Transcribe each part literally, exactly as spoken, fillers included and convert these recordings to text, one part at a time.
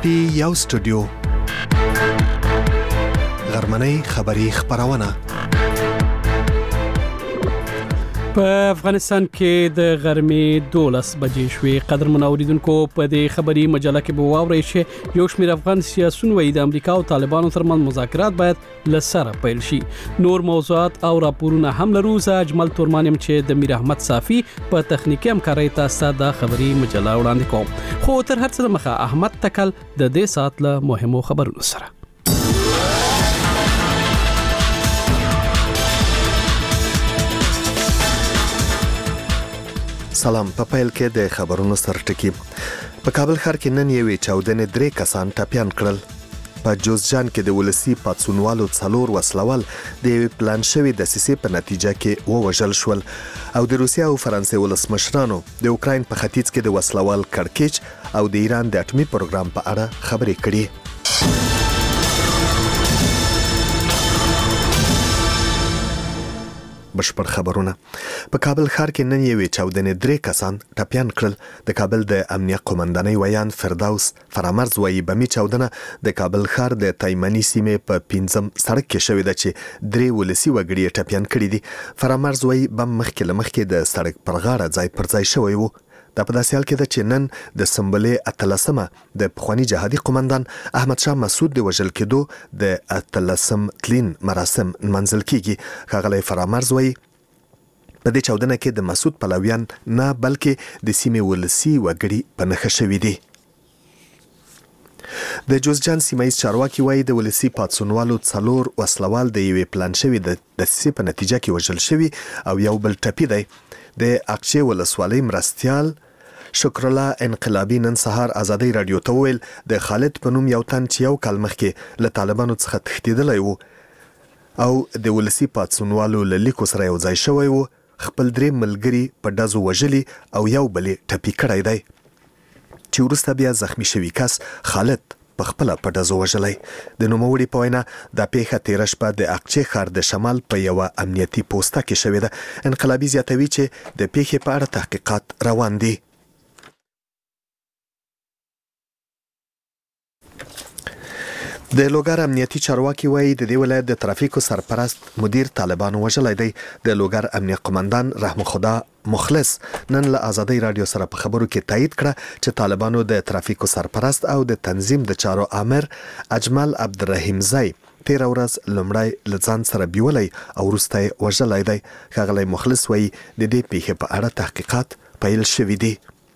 پی یو سټوډیو غرمنۍ خبری خبرونه په افغانستان کې د غرمې دولس بجې شوې. قدرمن اوریدونکو په دې خبري مجله کې به واورئ چې یو شمېر افغان سیاسيون وایي د امریکا او طالبانو ترمنځ مذاکرات باید له سره پیل شي. نور موضوعات او راپورونه هم لرو. زه اجمل تورمانم چې د میر احمد صافي په تخنیکی همکارۍ تاسو د خبري مجله وړاندې کوم. خو تر هر څه مخه احمد تکل د دې سات له مهمو خبرونو سره. سلام. په پیل کې د خبرونو سرټکی. په کابل ښار کې نن یوې چاودنې درې کسان ټپیان کړل. په جوزجان کې د ولسی پاتسونوالو څلور وسلوال د یوې پلان شوې دسیسې په نتیجه کې ووژل شول او د روسیا او فرانسې ولسمشرانو د اوکراین په ختیځ کې د وسلوال کړکېچ او د ایران د اټومي پروګرام په اړه خبرې کړې. بشپړ خبرونه. په کابل ښار کې نن یوې چاودنې درې کسان ټپیان کړل. د کابل د امنیه قومندانۍ ویان فردوس فرامرز وایي بمي چاودنه د کابل ښار د تایمنی سیمې په پنځم سړک کې شوې ده چې درې ولسی وګړي ټپیان کړي دي. فرامرز وایي بم مخکې لمخکې د سړک پر غاړه ځای پر ځای شوی وو. دا په داسې حال کې ده چې نن د سنبلې اتلسمه د پخواني جهادي قومندان احمد شاه مسعود د وژل کېدو د اتلسم تلین مراسم منځل کیږي. ښاغلی فرامرز وایي په دې چاودنه کې د مسعود پلویان نه بلکې د سیمې ولسی وګړي په نښه شوي دي. د جوزجان سیمایي چارواکي وایي د ولسی پاتسونوالو څلور وسلوال د یوې پلان شوي د دسیسې په نتیجه کې وژل شوي او یو بل ټپي دی. د اقچې ولسوالۍ مرستیال شکر الله انقلابی نن سهار ازادي رادیو ته ویل د خالد په نوم یو تن چې یو کال مخکې له طالبانو څخه تښتېدلی وو او د ولسی پاتسونوالو له لیکو سره یو ځای شوی وو، خپل درې ملګري په ډزو وژلي او یو بل ټپي کړی دی چې وروسته بیا زخمی شوی کس خالد په خپل په ډزو وژلی. د نوموړي په وینا دا پیښه تیره شپه د اقچې ښار د شمال په یوه امنیتي پوسته کې شوې ده. انقلابي زیاتوي چې د پیښې په اړه تحقیقات روان دي. د لوګر امنیتي چارواکي وایي د دې ولایت د ترافیکو سرپرست مدیر طالبانو وژلی دی. د لوګر امنیه قومندان رحم خدا مخلص نن له ازادي رادیو سره په خبرو کې تایید کړه چې طالبانو د ترافیکو سرپرست او د تنظیم د چارو آمر اجمل عبدالرحیم زئی تیر ورځ لومړی له ځان سره بیولی او وروسته یې وژلی دی. ښاغلی مخلص وایي د دې پیښې په اړه تحقیقات پیل شوي دي.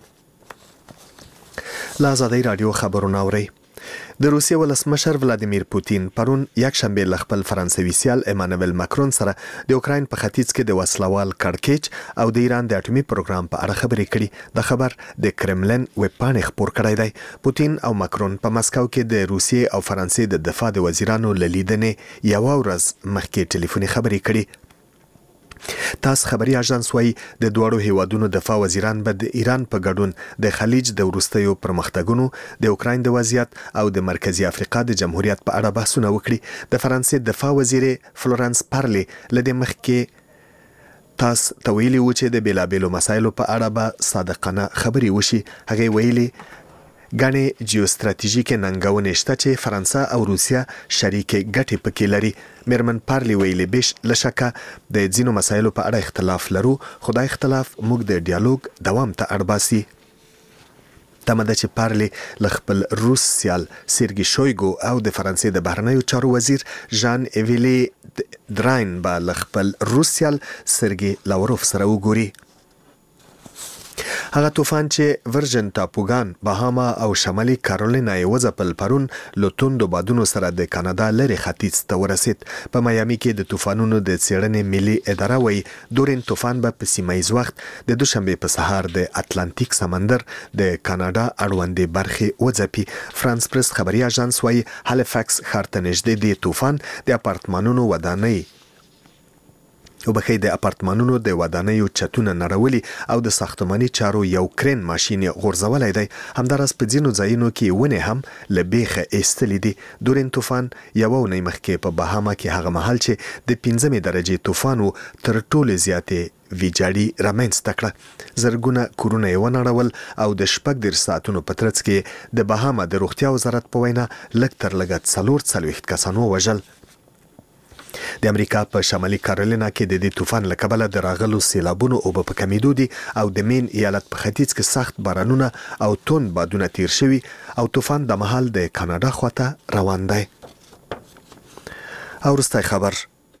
له ازادي رادیو خبرونه اورئ. د روسیې ولسمشر ولادیمیر پوتین پرون یک شنبه له خپل فرانسوي سیال ایمانوئل ماکرون سره د اوکراین په ختیځ کې د وسلوال کړکېچ او د ایران د اټومي پروګرام په اړه خبرې کړي. د خبر د کرملن ویب پاڼې خپور کړی دی. پوتین او ماکرون په مسکو کې د روسیې او فرانسې د دفاع د وزیرانو له لیدنې یوه ورځ مخکې ټلیفوني خبرې کړي. تاس خبري اژانس وایي د دواړو هیوادونو دفاع وزیران به د ایران په ګډون د خلیج د وروستیو پرمختګونو، د اوکراین د وضعیت او د مرکزی افریقا د جمهوریت په اړه بحثونه وکړي. د فرانسې دفاع وزیر فلورانس پارلی له دې مخکې تاس ته ویلي و چې د بیلابیلو مسایلو په اړه به صادقانه خبرې وشي. هغې ویلي ګڼې جیوستراتیژیکې ننګونې شته چې فرانسه او روسیه شریکې ګټې پکې لري. میرمن پارلی ویلي بیش له شکه د ځینو مسایلو په اړه اختلاف لرو، خو دا اختلاف موږ د ډیالوګ دوام ته اړ باسي. تمه ده چې پارلی له خپل روس سیال سیرګي شویګو او د فرانسې د بهرنیو چارو وزیر ژان ایویلی دراین به له خپل روس سیال سیرګي لاوروف سره وګوري. هغه طوفان چې ورجن ټاپوګان، بهاما او شمالي کارولینا یې وځپل پرون له توندو بادونو سره د کانادا لرې ختیځ ته ورسید. په میامي کې د طوفانونو د څېړنې ملي اداره وایي دورین طوفان به په سیمه ییز وخت د دوشنبې په سهار د اتلانتیک سمندر د کاناډا اړوندې برخې وځپي. فرانس پریس خبري اژانس وایي هالیفکس ښار ته نږدې د طوفان د اپارتمانونو ودانۍ وبخې د اپارتمانونو د ودانیو چتونه نړولي او د ساختماني چارو یو کرین ماشین غورځولی دی. همداراز په ځینو ځایونو کې ونې هم له بیخه ایستلې دي. دورین طوفان یوه اونۍ مخکې په بهاما کې هغه مهال چې د پنځمې درجې طوفان و تر ټولو زیاتې ویجاړي رامنځته کړه. زرګونه کورونه یې ونړول او د شپږ دېرش ساعتونو په ترڅ کې د بهاما د روغتیا وزارت په وینا لږ تر لږه څلور څلوېښت کسان ووژل. د امریکا په شمالي کارولینا کې د دې طوفان له کبله د راغلو سیلابونو اوبه په کمیدو دي او د مین ایالت په ختیځ کې سخت بارانونه او تون بادونه تیر شوي او طوفان د مهال د کاناډا خواته روان دی. او وروستی خبر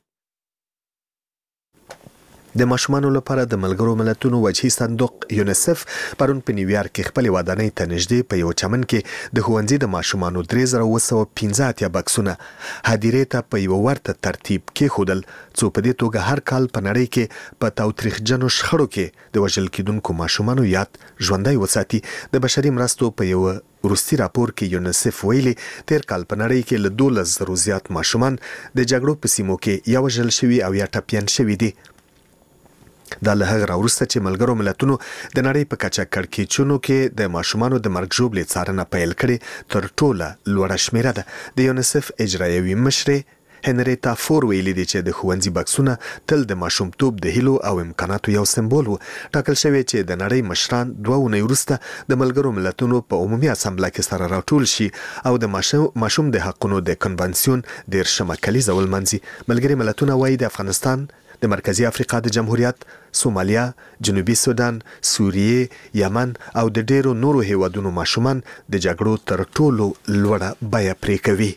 د ماشومانو لپاره د ملګرو ملتونو وجهي صندوق یونیسف پرون په نیویارک کې خپل ودانۍ ته نږدې په یو چمن کې د ښوونځي د ماشومانو درې زره اوه سوه پنځه اتیا بکسونه هدیرې ته په یو ورته ترتیب کېښودل څو په دې توګه هر کال په نړۍ کې په تاوتریخجنو شخړو کې د وژل کېدونکو ماشومانو یاد ژوندی وساتي. د بشري مرستو په یو وروستي راپور کې یونیسف ویلي تیر کال په نړۍ کې له دولس زرو زیات ماشومان د جګړو په سیمو کې یا وژل شوي او یا ټپیان شوي دي. دا له هغه راوروسته چې ملګرو ملتونو د نړۍ په کچه کړکېچونو کې د ماشومانو د مرګ ژوبلې څارنه پیل کړې تر ټوله لوړه شمیره ده. د یونیسف اجرایوي مشرې هنریتا فور ویلي دي چې د ښوونځي بکسونه تل د ماشومتوب د هیلو او امکاناتو یو سمبول و. ټاکل شوی چې د نړۍ مشران دوه اونۍ وروسته د ملګرو ملتونو په عمومي اسامبله کې سره راټول شي او د ماشوم د حقونو د کنونسیون دېرشمه کلیزه ولمانځي. ملګري ملتونه وایي د افغانستان، د مرکزی افریقا د جمهوریت، سومالیا، جنوبي سودان، سوریه، یمن او د ډیرو نورو هیوادونو ماشومان د جګړو تر ټولو لوړه بیه پرې کوي.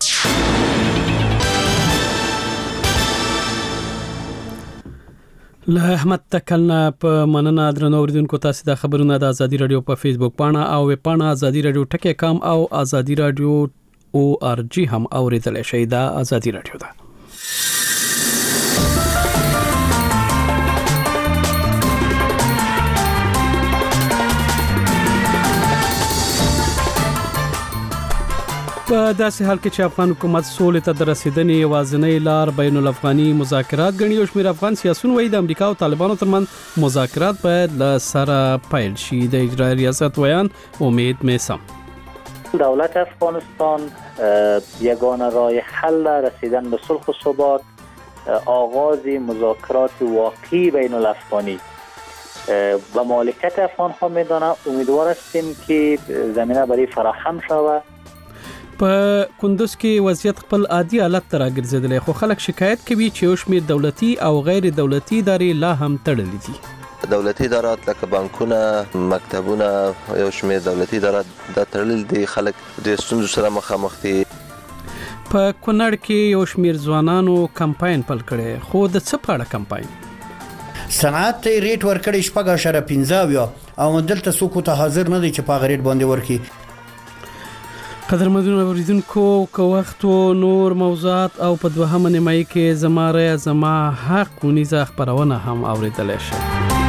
له احمد تکلنا په مننه درنو اوریدونکو. تاسو د خبرونه د ازادي رادیو په فیسبوک پاڼه او ویب پاڼه ازادي رادیو ټکی کام او ازادي رادیو او ار جی هم اوریدل شئ. دا ازادي رادیو ده. په داسې حال کې چې افغان حکومت سولې ته د رسیدنې یوازینۍ لار بین الافغاني مذاکرات ګڼي، یو شمېر افغان سیاسیون وایي د امریکا او طالبانو ترمنځ مذاکرات باید له سره پیل شي. د اجرایي ریاست ویان امید میسم: دولت افغانستان یگانه راه حل رسیدن به صلح و ثبات آغاز مذاکرات واقعی بین الافغانی و مالکیت افغان ها میدانه. امیدوار هستیم که زمینه برای فراهم شود. په کندوز کې وضعیت خپل عادي حالت ته راګرځېدلی، خو خلک شکایت کوي چې یو شمېر دولتي او غیر دولتي ادارې لا هم تړلې دي. دولتي ادارات لکه بانکونه، مکتبونه، یو شمېر دولتي ادارات دا تړلي دي. خلک ډېر ستونزو سره مخامخ دي. په کونړ کې یو شمېر ځوانانو کمپاین پیل کړی، خو د څه په اړه کمپاین؟ صنعت ته ریټ ورکړی شپږ اعشاریه پنځه اویا او دلته څوک ته حاضر نه دی چې په هغه ریټ باندې ورکړي. قدرمنو اوریدونکو، که وخت و نور موضوعات او په دوهمه نیمایي کې زما رایه زما حق ونیزه خپرونه هم اوریدلی شئ.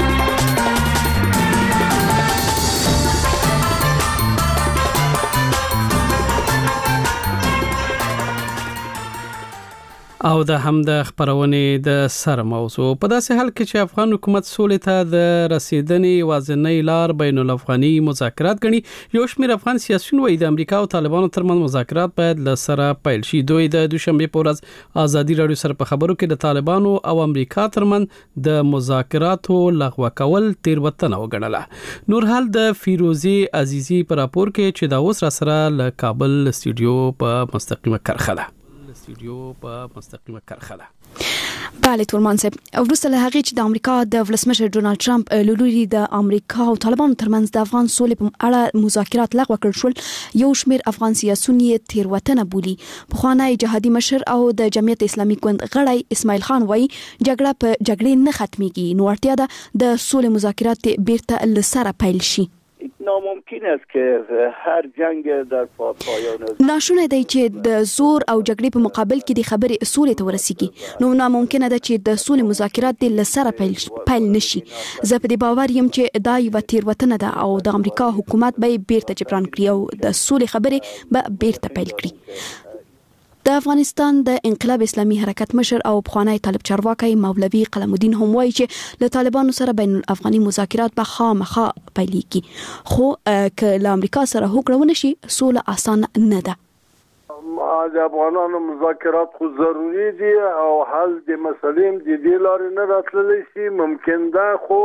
او د هم د خبرونه د سر موضوع په داسې حال کې چې افغان حکومت سولې ته د رسیدنې وازنۍ لار بین الافغاني مذاکرات غني، یو شمېر افغان سیاسيون وایي د امریکا او طالبانو ترمنځ مذاکرات باید له سره پیل شي. دوی د دوشنبه په ورځ ازادي رادیو سره په خبرو کې د طالبانو او امریکا ترمنځ د مذاکراتو لغوه کول تیروتنه وګڼله. نور حال د فیروزی عزیزی پر راپور کې چې دا اوس را سره له کابل استودیو په مستقیمه کرخله استودیو په مستقیمه کرخله بله تورمان صاحب، وروسته له هغې چې د امریکا د ولسمشر ډونالد ټرمپ له لوري د امریکا او طالبانو ترمنځ د افغان سولې په اړه مذاکرات لغوه کړل شول، یو شمېر افغان سیاسیون یې تیروتنه بولي. پخوانی جهادي مشر او د جمعیت اسلامي ګوند غړی اسماعیل خان وایي جګړه په جګړې نه ختمېږي، نو اړتیا ده د سولې مذاکرات بیرته له سره پیل شي. ناممکن است که هر جنگ در پایان ناشونه دی چې د زور او جګړې په مقابل کې د خبرې سولې ته ورسیږي، نو ناممکن ده چې د سولې مذاکرات د لسره پیل پیل نشي. زه په دې باور یم چې دا یو تیروتنه ده او د امریکا حکومت به بیرته جبران کړي او د سولې خبرې به بیرته پیل کړي. د افغانستان د انقلاب اسلامي حرکت مشر او پخوانی طالب چارواکی مولوي قلم الدین هم وایي چې له طالبانو سره بین الافغاني مذاکرات به خامخا پیلېږي، خو که له امریکا سره هوکړه ونه شي سوله اسانه نه ده. د افغانانو مذاکرات خو ضروري دي او حل د مسلې د دې لارې نه راتللی شي. ممکن ده خو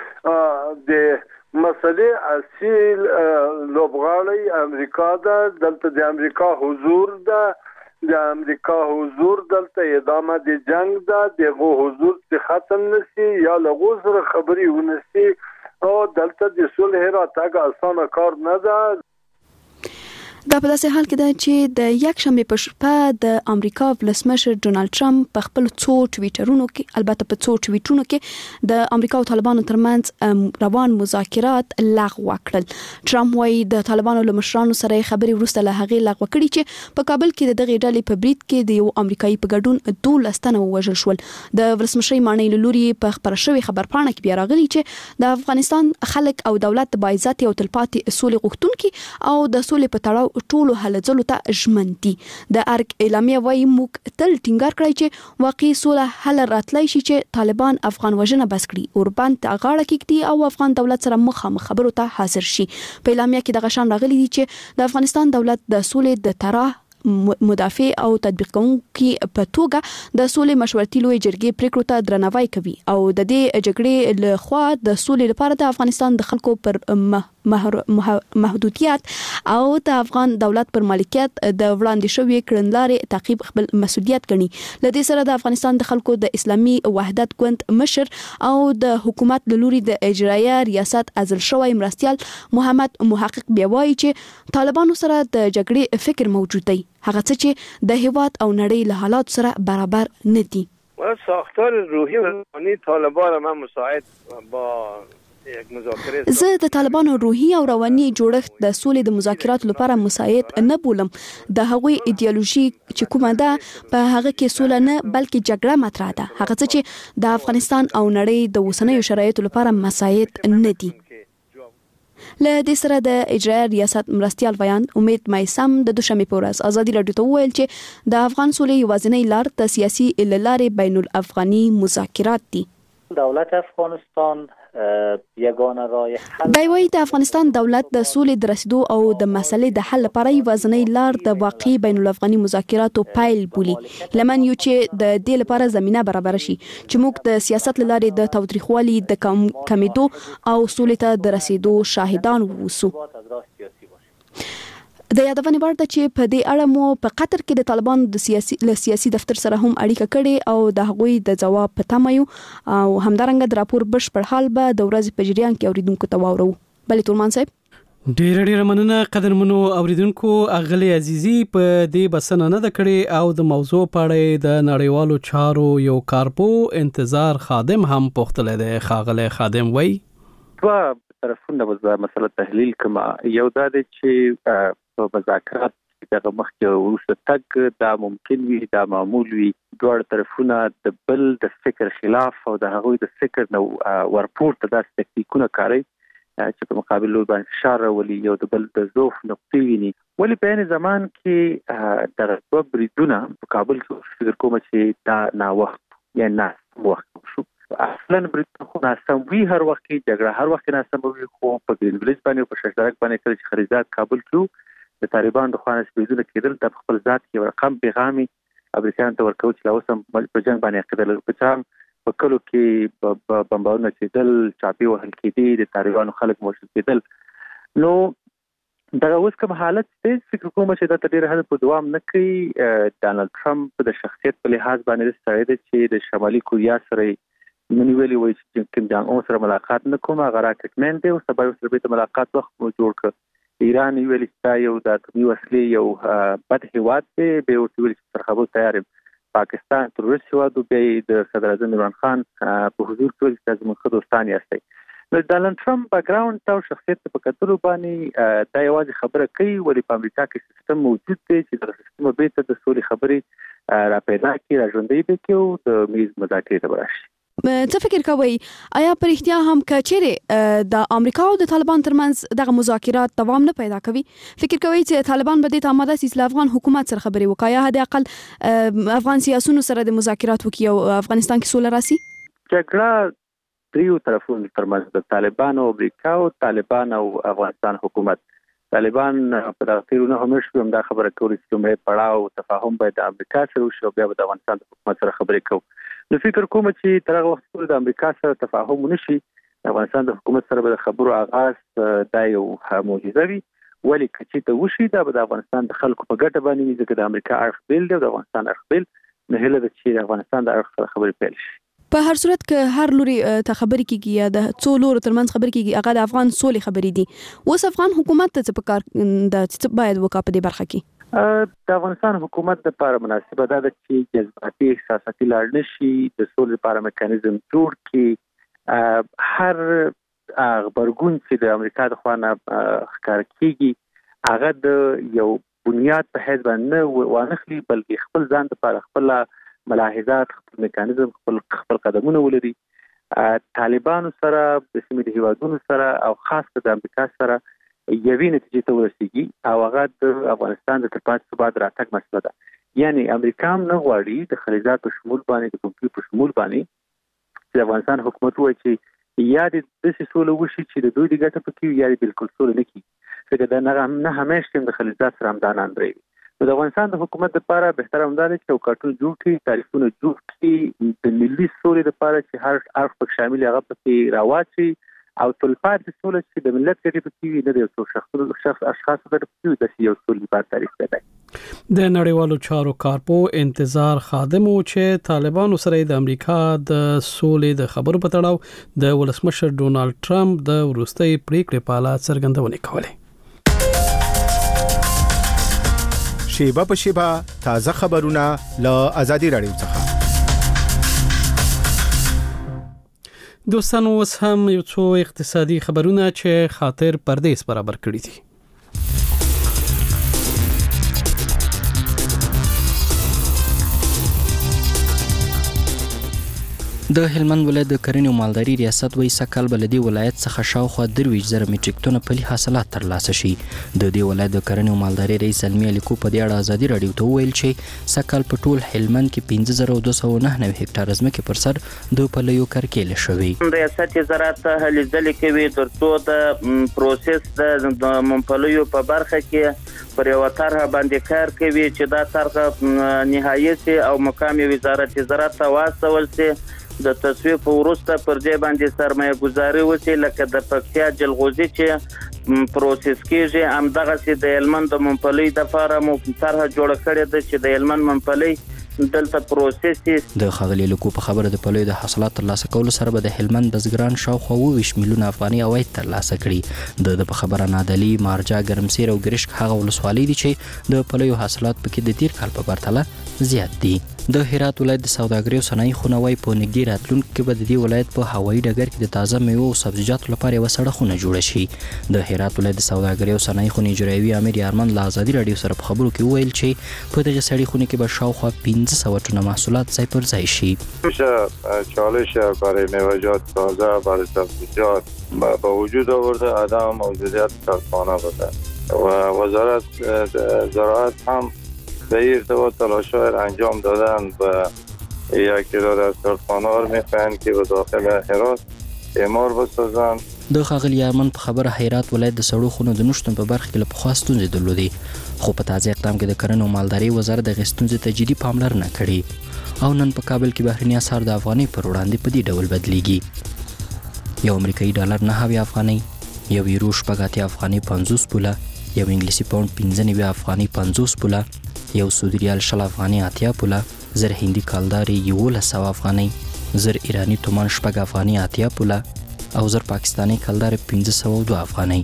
د مسلې اصیل لوبغاړی امریکا ده، دلته د امریکا حضور ده، د امریکا حضور دلته ادامه د جنگ ده، دغه حضور چې ختم نشي یا لغو سره خبرې ونشي او دلته د صلح راتګ اسانه کار نه ده. دا په داسې حال کې ده چې د یک شنبه په شپه د امریکا ولسمشر ډونالد ټرمپ په خپل څو ټویټرونو کې، البته په څو ټویټونو کې د امریکا او طالبانو ترمنځ روان مذاکرات لغوه کړل. ټرمپ وايي د طالبانو له مشرانو سره خبرې وروسته له هغې لغوه کړي چې په کابل کې د دغه ډلې په برید کې د یو امریکایي په ګډون دولس تنه ووژل شول. د ولسمشر مانۍ له لوري په خبر شوی خبرپاڼه کې بیا راغلي چې د افغانستان خلک او دولت د باعزت او تلپاتې سولې غوښتونکي او د سولې په تړاو ټولو هله ځلو ته ژمن دي. د ارګ اعلامیه وايي موږ تل ټینګار کړی چې واقعي سوله حل راتلای شي چې طالبان افغان وژنه بس کړي، اوربند ته غاړه کېږدي او افغان دولت سره مخامخ خبرو ته حاضر شي. په اعلامیه کې د غشان راغلي دي چې د افغانستان دولت د سولې د طرح مدافع او تطبیق کوونکي په توګه د سولې مشورتي لوی جرګې پریکړو ته درناوی کوي او د دې جګړې له خوا د سولې لپاره د افغانستان د خلکو پر محدودیت او د افغان دولت پر مالکیت د وړاندې شوی کړنلارې تعقیب خپل مسؤلیت ګڼي. لدې سره د افغانستان د خلکو د اسلامي وحدت ګوند مشر او د حکومت له لوري د اجرایه ریاست ازل شوی مرستيال محمد محقق بیا وایي چې طالبانو سره د جګړې فکر موجود دی، هغه څه چې د هیواد او نړۍ له حالات سره برابر نه دي. ساختار روحی و روانی طالبان ما مساعد با زه د طالبانو روحي او رواني جوړښت د سولې د مذاکراتو لپاره مساعد نه بولم. د هغوی ایدئولوژي چې کومه ده په هغه کې سوله نه بلکې جګړه مطرح ده، هغه څه چې د افغانستان او نړۍ د اوسنیو شرایطو لپاره مساعد نه دي. له دې سره د اجرایه ریاست مرستيال ویان امید مایسم د دوشنبه په ورځ ازادي رادیو ته وویل چې د افغان سولې یوازینی لار د سیاسي لارې بین الافغاني مذاکرات دي. دولت افغانستان یگانه راه حل دی وايي د افغانستان دولت د سولې د رسیدو او د مسلې د حل لپاره یوازینی لار د واقعي بین الافغاني مذاکراتو پیل بولي. لمن یو چې د دې لپاره زمينه برابر شي چې موږ د سیاست لارې د تاوتریخوالي د کمیدو او سولې ته د رسیدو شاهدان ووسو. د یادونې وړ ده چې په دې اړه مو په قطر کې د طالبانو د سیاسي له سیاسي دفتر سره هم اړیکه کړې او د هغوی د جواب په تمه یو او همدارنګه د راپور بشپړ حال به د ورځې په جریان کې اوریدونکو ته واورو. بلې تورمان صاحب ډېر ډېر مننه قدرمنو اوریدونکو. اغلی عزیزي په دې بسنه نه د کړې او د موضوع په اړه د نړیوالو چارو یو کارپو انتظار خادم هم پوښتل دی. خاغله خادم وای په طرفونه د مسله تحلیل کما یو دا چې په مذاکرات دغه مخکې وروسته تګ دا ممکن وي، دا معمول وي. دوه طرفونه د بل د فکر خلاف او د هغوی د فکر نو ورپورته داسې تکتیکونه کاروي چې په مقابل لور باندې فشار راولي یو د بل د ضعف نقطې ویني. ولې په عین زمان کې دغه دوه بریدونه په کابل کې فکر کوم چې دا نا وخت یا نه وخت شو. اصلا برید خو ناسم وی هر وخت کې جګړه هر وخت ناسم وي، خو په انګلیس باندې په ششدرک باندې کله چې خریدات کابل کې د طالبان د خوانه سپیډونه کېدل د خپل ذات کې رقم پیغامي امریکایان ته ورکوي چې اوس هم په جنگ باندې کېدل په چام په کلو کې بمبارونه کېدل، چاپی وهل کېدي، د طالبانو خلک موجود کېدل. نو دا اوس کوم حالت دې فکر کوم چې دا تدیر هغه په دوام نه کوي. ډانلډ ټرمپ د شخصیت په لحاظ باندې ستړی دی چې د شمالي کوریا سره منی ویلي وایي چې کیم جان اون سره ملاقات نه کوم، هغه راکټمن دی او سبا سره به ملاقات وخت مو جوړ کړ. ایران ویل چې یو د اتمی وسلې یو بد هیواد دی، به ورته ویل چې سره خبرو تیار. پاکستان ترورست هیواد دی، د صدر اعظم عمران خان په حضور کې چې زموږ ښه دوستان یاستئ. نو ډانلډ ټرمپ بیکګراوند او شخصیت په کتلو باندې دا یوازې خبره کوي، ولې په امریکا کې سیستم موجود دی چې د سیستم به ته د سولې خبرې را پیدا کړي، را ژوندۍ به کړي او د میز مذاکرې ته ورشي. څه فکر کوئ آیا پر احتیا هم کچېره د امریکا او د طالبان ترمنځ دغه مذاکرات دوام نه پیدا کوي؟ فکر کوئ چې طالبان به د آماده سي افغان حکومت سره خبرې وکړي یا د اقل افغان سیاسيونو سره د مذاکرات وکړي او افغانستان کې سوله راسي؟ جګړه دریو طرفونو ترمنځ د طالبان او امریکا او طالبان او افغانستان حکومت طالبان په دغه تیرونه همیشه هم دا خبره کوي چې کومه پړاو تفاهم باید د امریکا سره وشي او بیا د افغانستان د حکومت سره خبرې کوو. نو فکر کوم چې تر هغه وخت پورې د امریکا سره تفاهم ونشي د افغانستان د حکومت سره به د خبرو آغاز دا یو معجزه وي. ولی کچې ته وشي دا به د افغانستان د خلکو په ګټه باندې وي ځکه د امریکا اړخ بیل دی او د افغانستان اړخ بیل، نو هیله ده چې د افغانستان د اړخ سره خبرې پیل شي. په هر صورت که هر لوري ته خبرې کیږي یا د څو لورو ترمنځ خبرې کیږي هغه د افغان سولې خبرې دي. اوس افغان حکومت ته څه پکار د څه باید وکړي په دې برخه کې؟ د افغانستان حکومت لپاره مناسبه ده چې جذباتي احساساتي لاړ نشي، د سولې لپاره میکانیزم جوړ کړي. هر خبرګون چې د امریکا د خوا نه ښکار کیږي هغه د یو بنیاد په حیث باندې وانخلي بلکې خپل ځان لپاره خپل ملاحظات، خپل میکانیزم، خپل خپل قدمونه ولري. طالبانو سره د سیمې د هیوادونو سره او خاص د امریکا سره یوې نتیجې ته ورسیږي او هغه د افغانستان د تلپاتې ثبات راتګ مسله ده. یعنی امریکا هم نه غواړي د خلیجات په شمول باندې د پومپیو په شمول باندې چې افغانستان حکومت وایي چې یا د داسې سوله وشي چې د دوی د ګټه پکې وي یا بالکل سوله نه کیږي. ځکه دا نه همیشه د خلیجات سره همدانان درېږي. نو د افغانستان د حکومت لپاره بهتره همدا ده چې چوکاټونه جوړ کړي، تعریفونه جوړ کړي، د ملي سولې لپاره چې هر اړخ پکې شامل هغه پکې راواچي او تلپاتې سوله چې د ملت ګټې پکې وي، نه د یو څو شخصو شخص اشخاصو ګټې پکې وي، داسې یو سولې لپاره تعریف پیدا کړي. د نړیوالو چارو کارپو انتظار خادم و چې طالبانو سره د امریکا د سولې د خبرو په تړاو د ولسمشر ډونالد ټرمپ د وروستۍ پریکړې په اړه څرګندونې کولې. شیبه په شیبه تازه خبرونه له آزادي رادیو څخه. دوستانو اوس هم یو څو اقتصادي خبرونه چې خاطر پردیس برابر کړی دي. د هلمند ولایت د کرنې او مالداري ریاست وایي سږ به له دې ولایت څخه شاوخوا درویشت زره میټریک ټنه پلي حاصلات ترلاسه شي. د دې ولایت د کرنې او مالداري رئیس علمي الیکو په دې اړه ازادي راډیو ته وویل چې سږ په ټول هلمند کې پنځه زره دوه سوه نهه نوي هکټاره ځمکې پر سر د پلیو کرکیله شوې. ریاست زراعت هلې ځلې کوي ترڅو د پروسس د ممپلیو په برخه کې پر یو طرح باندې کار کوي چې دا طرح نهایي سي او مقام وزارت زراعت ته واستول سي. د تصویب وروسته پر دې باندې سرمایه گذاري وشي لکه د پکتیا جلغوزي چې پروسس کیږي. همدغه سي د هلمند د ممپلی د لپاره مو طرح جوړ کړی ده چې د هلمند ممپلی دلته پروسس د خاغلی لکو په خبره د پلیو د حاصلات ترلاسه کولو سره به د هلمند بزګران شاوخوا اووه ویشت میلیونه افغاني عواید ترلاسه کړي. د په خبره نادعلي، مارجه، ګرمسیر او ګرشک هغه ولسوالۍ دي چې د پلیو حاصلات پکې د تیر کال په پرتله زیات دي. د هرات ولایت د سوداګرۍ او صنایع خونه وايي په نږدې راتلونکي کې به د دې ولایت په هوایي ډګر کې د تازه میوو او سبزیجاتو لپاره یوه سړه خونه جوړه شي. د هرات ولایت د سوداګرۍ او صنایع خونې اجرایوي امیر یارمن له ازادي راډیو سره په خبرو کې وویل چې په دغه سړې خونه کې به شاوخوا پنځه سوه ټنه محصولات ځای پر ځای شي. چالش برای میوه‌جات تازه برای سبزیجات با وجود آورده عدم موجودیت کارخانه بوده و وزارت زراعت هم به این ارتباط تلاش‌های انجام دادن و یک تعداد از کارخانه‌ها رو می‌خواهند که به داخل هرات اعمار بسازند. د ښاغلي یارمن په خبره هرات ولایت د سړو خونو د نشتون په برخه کې له پخوا ستونزې درلودې، خو په تازه اقدام کې د کرنې او مالدارۍ وزارت دغې ستونزې ته جدي پاملرنه کړې او نن په کابل کې بهرني اسعار د افغانۍ پر وړاندې په دې ډول بدلیږي. یو امریکایي ډالر نهه اویا افغانۍ، یو یورو شپږ اتیا افغانۍ پنځوس پوله، یو انګلیسي پاونډ پنځه نوي افغانۍ پنځوس پوله، یو سعودي ریال شل افغانۍ اتیا پوله، زر هندي کالداري یولس سوه افغانۍ، زر ایراني تومان شپږ افغانۍ اتیا پوله او زر پاکستاني کالداري پنځه سوه دوه افغانۍ.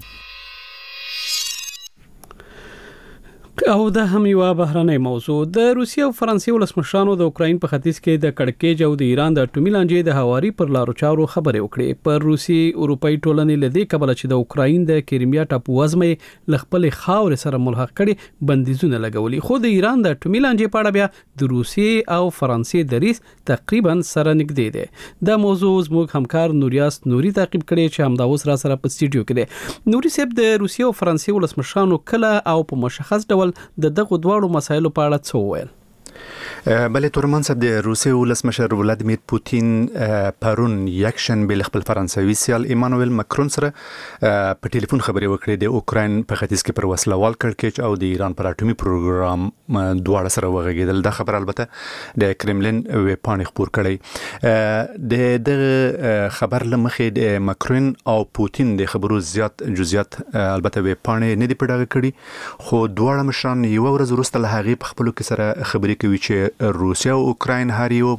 او دا هم یو بهرنۍ موضوع. د روسیې او فرانسې ولسمشرانو د اوکراین په ختیځ کې د کړکېچ او د ایران د اټومي لانجې د هواري پر لارو چارو خبرې وکړې. پر روسي اروپאי ټولنې لدې کبل چې د اوکراین د کریمیا ټاپو وزمې لخپل خاور سره ملحق کړي بندیزونه لګولي، خو د ایران د اټومي لانجې په اړه بیا د روسیې او فرانسې دریځ تقریبا سره نږدې دی. دا موضوع زموږ همکار نوریاس نوري تعقیب کړي چې همدا اوس را سره په سټوډیو کې دی. نوري صاحب، د روسیې او فرانسې ولسمشرانو کله او په مشخص ډول د دغه دواړو مسایلو په اړه څه وویل؟ بله تورمان صاحب د روسیې ولسمشر ولادیمیر پوتین پرون یک شنبه خپل فرانسوي سیال ایمانوئل ماکرون سره په ټلیفون خبرې وکړې د اوکراین په ختیځ کې پر وسلوال کړکېچ او د ایران پر اټومي پروګرام دواړه سره وغږېدل. دا خبر البته د کرملین ویبپاڼې خپور کړی. د دغه خبر له مخې د ماکرون او پوتین د خبرو زیات جزئیات البته ویبپاڼې نه دي په ډاګه کړي، خو دواړه مشران یو ورځ وروسته له هغې په خپلو کې سره خبرې کوي چې روسیا او اوکراین هر یو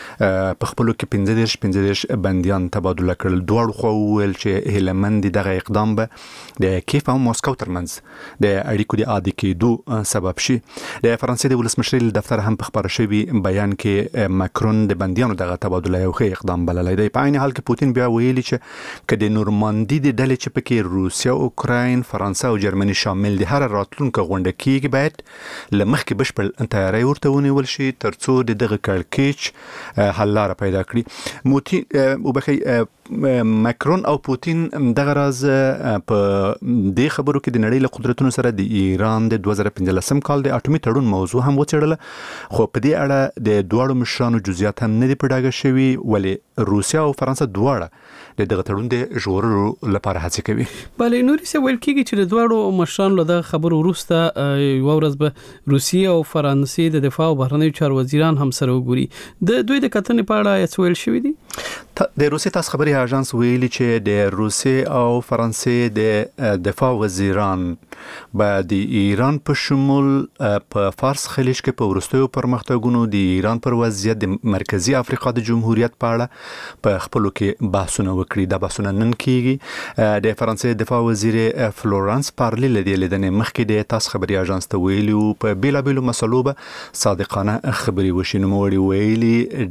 په خپلو کې پنځه دېرش پنځه دېرش بندیان تبادله کړل. دواړو خوا وویل چې هیلهمند دغه اقدام به د کیف او مسکو ترمنځ د اړیکو د عادي کېدو سبب شي. د فرانسې د ولسمشر دفتر هم په خبره شوي بیان کې ماکرون د بندیانو دغه تبادله یو ښه اقدام بللی دی. په عین حال کې پوتین بیا ویلي چې که د نورماندي د ډلې چې پکې روسیا، اوکراین، فرانسه او جرمني شامل دي هر راتلونکو غونډه کېږي باید له مخکې بشپړ تیاری ورته ونیول شي ترڅو د دغه کړکېچ حل لاره پیدا کړي. موتی وبخي ماکرون او پوتین دغه راز په دې خبرو کې د نړۍ له قدرتونو سره د ایران د دوه زره پنځلسم کال د اټومي تړون موضوع هم وڅېړله، خو په دې اړه د دواړو مشرانو جزئیات هم نه دي په ډاګه شوي، ولې روسیا او فرانسه دواړه د دغه تړون د ژغورلو لپاره هڅې کوي. بله نورې څه ویل کېږي چې د دواړو مشرانو له دغه خبرو وروسته یوه ورځ به روسیې او فرانسې د دفاع او بهرنیو چارو وزیران هم سره وګوري. د دوی د کتنې په اړه څه ویل شوي دي؟ د روسیې تاسو خبري اژانس ویلي چې د روسیې او فرانسې د دفاع وزیران به د ایران په شمول په فارس خلیج کې په وروستیو پرمختګونو د ایران پر وضعیت د مرکزی افریقا د جمهوریت په اړه په خپلو کې بحثونه وکړي. دا بحثونه نن کېږي. د فرانسې دفاع وزیر فلورانس پارلی له دې لیدنې مخکې د تاسو خبري اژانس ته ویلي په بیلابیلو مسلو به صادقانه خبرې وشي. نوموړي ویلي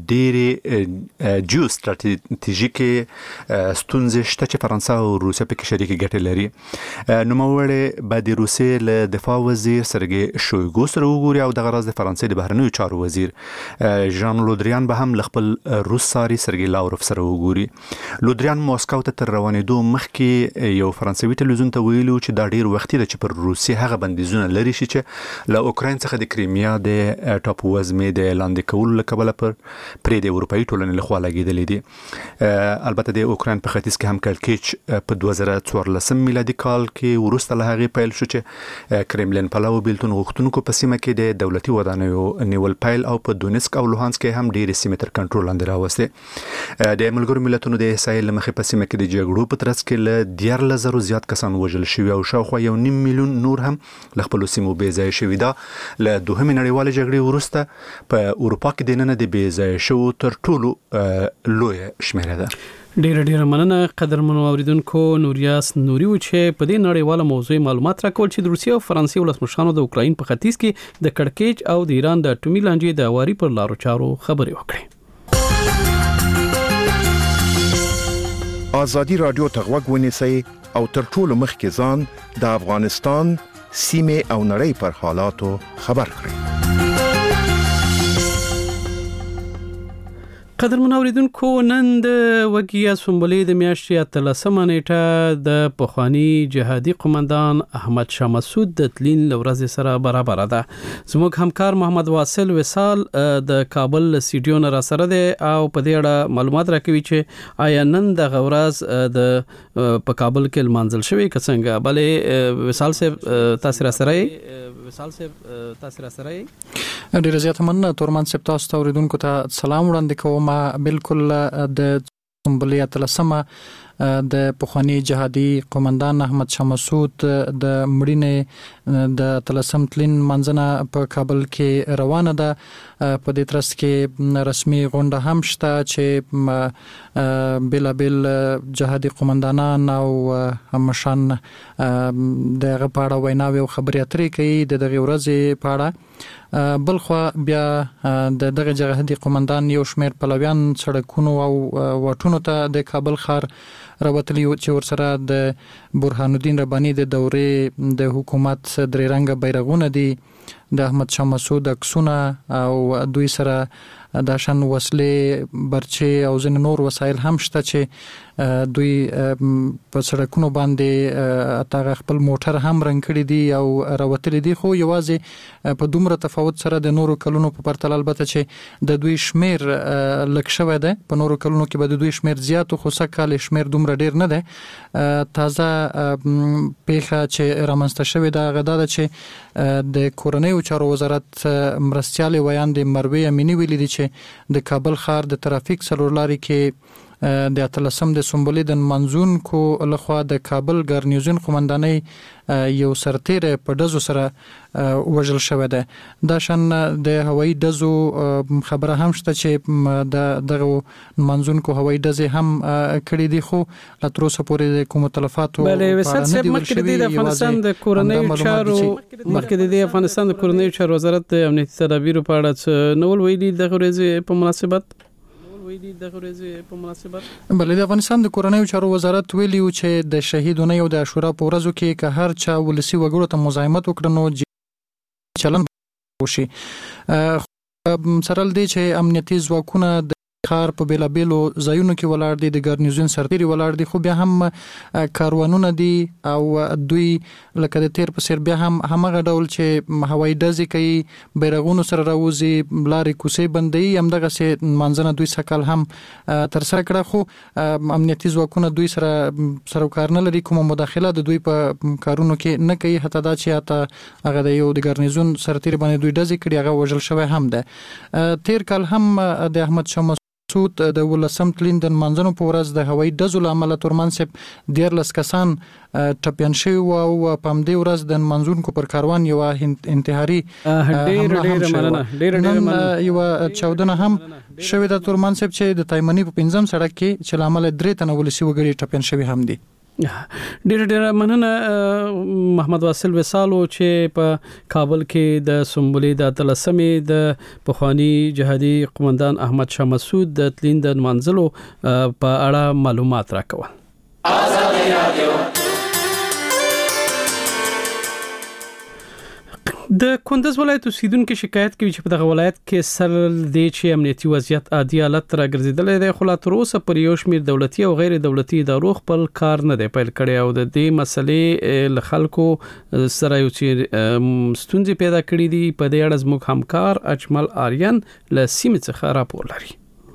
ډېرې جیو ستراتیژیکې ستونزې شته چې فرانسه او روسیه پکې شریکې ګټې لري. نوموړی به د روسیې له دفاع وزیر سرګی شویګو سره وګوري او دغه راز د فرانسې د بهرنیو چارو وزیر ژان لودریان به هم له خپل روس ساري سرګی لاوروف سره وګوري. لودریان مسکو ته تر روانېدو مخکې یو فرانسوي تلویزیون ته ویلو چې دا ډیر وختي ده چې پر روسیې هغه بندیزونه لري شي چې له اوکراین څخه د کریمیا د ټاپووزمې د لاندې کولو له کبله پر پرې د اروپایي ټولنې لخوا لګېدلې دي. البته د اوکراین په ختیځ کې هم کړکېچ په دوه زره څوارلسم میلادي کال کې وروسته له هغې پیل شو چې کرملین پلوه بیلتون غوښتونکو په سیمه کې د دولتي ودانیو نیول پیل او په دونیسک او لوهانسک کې هم ډېرې سیمې تر کنټرول لاندې راوستې. د ملګرو ملتونو د احصایې له مخې په سیمه کې د جګړو په ترڅ کې له دیارلس زرو زیات کسان وژل شوي او شاوخوا یو نیم میلیون نور هم له خپلو سیمو بې ځایه شوي. دا له دوهمې نړیوالې جګړې وروسته په اروپا کې دننه د بې ځایه شوو تر ټولو لویه شمیره ده. ډیره ډیره مننه قدرمنو اوریدونکو. نوریاس نوري و چې په دې نړیواله موضوع معلومات راکول چې د روسیې او فرانسې ولسمشرانو د اوکراین په ختیځ کې د کړکېچ او د ایران د اټومي لانجې د اواري پر لارو چارو خبرې وکړې. ازادي رادیو ته غوږ ونیسئ او تر ټولو مخکې ځان د افغانستان سیمې او نړۍ پر حالاتو خبر کړئ. قدرمن اوریدونکو نن د وګیا سنبلې د میاشتې اتلسمه نیټه د پخوانی جهادي قومندان احمد شاه مسعود د تلین لورځ سره برابر ده. زموږ همکار محمد واصل وصال د کابل سټډیو نه را سره ده او په دې اړه معلومات راکوي چې آیا نن د غورز د په کابل کې لمانځل شوی کڅنګ. بلې وصال صاحب تاسو را سره وصال صاحب تاسو را سره ډیر زیات مننه. تورمان صاحب تاسو ته اوریدونکو ته سلام وړاندې کوم. ما بالکل د سنبلې اتلسمه د پخوانی جهادي قومندان احمد شاه مسعود د مړینې د اتلسم تلین منځنه په کابل کې روانه ده. په دې ترڅ کې رسمي غونډه هم شته چې بلابل جهادي قومندانان او مشان دغه پاړه ویناوي او خبرې اترې کوي د دغه ورځې پاړه. بلخو بیا د دغه جهادي قومندان یو شمېر پلویان سړکونو او واټونو ته د کابل ښار راوتلی چې ورسره د برهان الدین رباني د دورې د حکومت درې رنګه بیرغونه دي د احمد شاه مسعود عکسونه او دوی سره د شان وسلې برچې او ځین نور وسایل هم شته چې دوی په سړکونو باندې اتاغه خپل موټر هم رنګ کړی دي او راوتلی دي خو یوازې په دومره تفاوت سره د نورو کلونو په پرتله البته چې د دوی شمیر لږ شوی دی په نورو کلونو کې به د دوی شمیر زیات خو سکه شمیر دومره ډیر نه دی تازه پیښه چې رامنځته شوې ده هغه دا ده چې د کورنیو چارو وزارت مرستیال ویاندې مروه امینی ویلي دي چې د کابل ښار د ترافیک څلورلاري کې د اتلسم د سمبولې د منځون کو لخوا د کابل ګارنیزون قومندانۍ یو سرتیر په دزو سره وژل شوی دی دا شان د هوایي دزو خبره هم شته چې د دغه منځون کو هوایي دزې هم کړي دي خو لا تر اوسه پورې د کوم تلفاتو بلې وسل سب مخکې د افغانستان د کورنیو چارو مخکې د افغانستان د کورنیو چارو وزارت د امنیتي تدابیرو په اړه نو ویلي د ورځې په مناسبت ویلي د ورځې په مناسبت بلې د افغانستان د کورنیو چارو وزارت ویلي چې د شهیدونه او د عاشورا په ورځو کې که هر چا ولسی وګړو ته مزاحمت وکړي نو چلن وشي سره دې چې امنیتي ځواکونه د خار په بیلا بیلو ځایونو کې ولاړ دي د ګارنیزون سرتیري ولاړ دي خو بیا هم کاروانونه دي او دوی لکه د تیر په سر بیا هم همغه ډول چې هوایي ډزې کوي بیرغونو سره راوځي لارې کوڅې بندوي همدغه سي منځنه دوی سکل هم تر سره کړه خو امنیتي ځواکونه دوی سره سروکار نه لري کومه مداخله د دوی په کارونو کې نه کوي حتی دا چې حتی هغه د یو د ګارنیزون سرتیري باندې دوی ډزې کړي هغه وژل شوی هم ده تیر کال هم د احمد شاه مسعود د ولسم تلین د منځنو په ورځ د هوایي ډزو له امله تورمنصب دیرلس کسان ټپیان شوي او په همدې ورځ د منځون کو پر کاروان یو انتحاري ډېر ډېر مننه ډېر ډېر مننه یو چودنه هم شوې د تورمنصب چې د تایمنی په پنځم سړک کې چې لامل درې تنه ولسی وګړي ټپیان شوي هم دي ډېر ډېر مننه محمد واصل وسالو چې په کابل کې د سمبولې د اتلسمې د پخوانی جهادي قومندان احمد شاه مسعود د تلین د منځلو په اړه معلومات راکول. د کندز ولایت اوسیدونکو شکایت کوي چې په دغه ولایت کې سر د چي امنیتي وضعیت عادي حالت راګرځیدل دی خو لا تر اوسه پر یو شمېر دولتي او غیر دولتي ادارو خپل کار نه دی پیل کړی او د دې مسلې له خلکو سره یو چې ستونزې پیدا کړې دي په دې اړه زموږ همکار اجمل آریان له سیمې څخه راپور لري.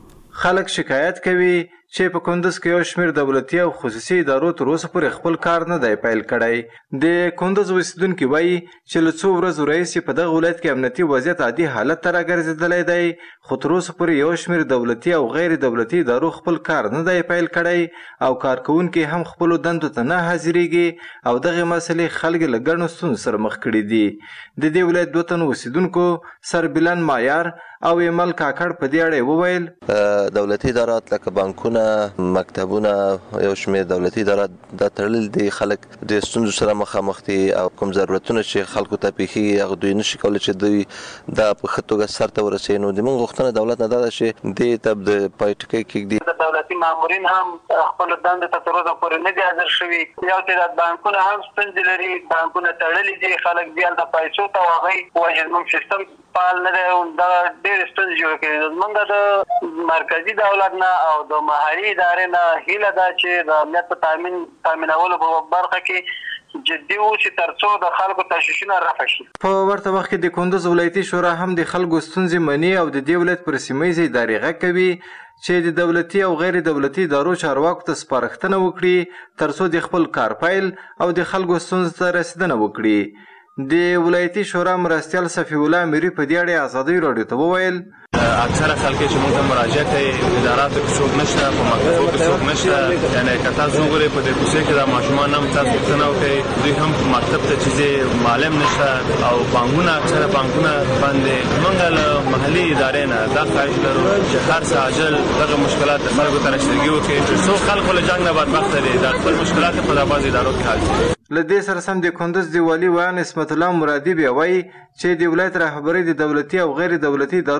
خلک شکایت کوي چې په کندز کې یو شمېر دولتي او خصوصي ادارو تر اوسه پورې خپل کار نه دی پیل کړی. د کندز اوسیدونکو وایي چې له څو ورځو راهیسې په دغه ولایت کې امنیتي وضعیت عادي حالت ته راګرځېدلی دی خو تر اوسه پورې یو شمېر دولتي او غیر دولتي ادارو خپل کار نه دی پیل کړی او کارکوونکي هم خپلو دندو ته نه حاضرېږي او دغه مسلې خلک له ګڼو ستونزو سره مخ کړي دي. د دې ولایت دوه تنو اوسیدونکو سربلن مایار او ایمل کاکړ په دې اړه وویل دولتي ادارات لکه بانکونه مکتبونه یو شمېر دولتي ادارات د تړل دي خلک د ستونزو سره مخامخ دي او کوم ضرورتونه چې خلکو ته پیښیږي هغه دوی نشي کولی چې دوی دا په ښه توګه سرته ورسوي. نو زموږ غوښتنه دولت نه دا ده چې دې ته د پای ټکی کېږدي. د دولتي مامورین هم خپل دندې ته تر اوسه پورې نه دي حاضر شوي. یو تعداد بانکونه هم ستونزې لري بانکونه تړلي دي خلک بیا د پیسو ته وایي وایي زموږ سیستم فعال نه دی دا ډېرې ستونزې جوړې کړي. زموږ د مرکزي دولت نه او د محلي ادارې نه هیله ده چې د امنیت په تامین تامینولو په برخه کې جدي و چې ترڅو د خلکو تشویشونه رفع شي. په ورته وخت کې د کندز ولایتي شورا هم د خلکو ستونزې مني او د دې ولایت پر سیمه ییزې ادارې غږ کوي چې د دولتي او غیر دولتي ادارو چارواکو ته سپارښتنه وکړي ترڅو د خپل کار پیل او د خلکو ستونزو ته رسیدنه وکړي. د ولایتي شورا مرستیال صفی الله میری په دې اړه ازادي راډیو ته وویل اکثره خلک چې موږ ته مراجعه کوي اداراتو کې څوک نشته په مکتبو کې څوک نشته یعنی که تاسو وګورئ په دې کوڅې کې د ماشومان هم تاسو پوښتنه وکړئ دوی هم مکتب ته چې معلم نشته او بانکونه اکثره بانکونه باندې موږ له محلي ادارې نه دا خواهش لرو چې هر څه عاجل دغه مشکلات د خلکو ته رسیدګي وکړي څو خلکو له جنګ نه بدبخته دي دا خپل مشکلات په بعض ادارو کې حل کړي. له دې سره سم د کندز د والي ویان اسمت الله مرادي بیا وایي چې د ولایت رهبرۍ د دولتي او غیر دولتي ادارو چارواکو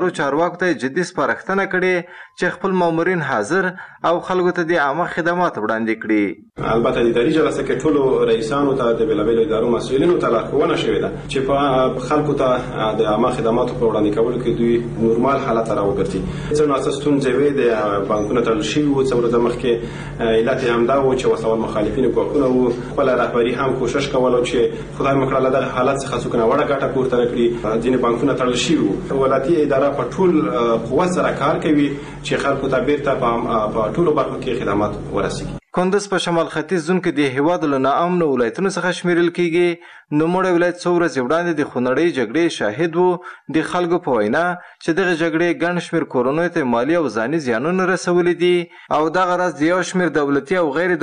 چارواکو ته جدي سپارښتنه کړې چې خپل مامورین حاضر او خلکو ته د عامه خدمات وړاندې کړي. البته د اداري جلسه کې ټولو رئیسانو ته د بېلابېلو ادارو مسؤلینو ته لارښوونه شوې ده چې په خلکو ته د عامه خدماتو په وړاندې کولو کې دوی نورمال حالت ته راوګرځي. څه ناڅه ستونزې وې، د بانکونو تړل شوي وو، څه ورځې مخکې علت یې همدا و چې وسله وال مخالفینو ګواښونه وو. خپله رهبري هم کوشش کوله چې خدای مو کړه له دغه حالت څخه څوک ناوړه ګټه پورته نه کړي. ځینې بانکونه تړل شوي وو. ولایتي اداره په ټول قوت سره کار کوي چې خلکو ته بیرته په ټولو برخو کې خدمات ورسیږي. کندز په شمال ختیځ زون کې د هیواد له ناامنو ولایتونو څخه شمیرل کیږي. نوموړی ولایت څو ورځې وړاندې د خونړۍ جګړې شاهد و. د خلکو په وینا چې دغه جګړې ګڼ شمېر کورنیو ته مالي او ځاني زیانونه رسولي دي او دغه راز د یو شمېر دولتي او غیر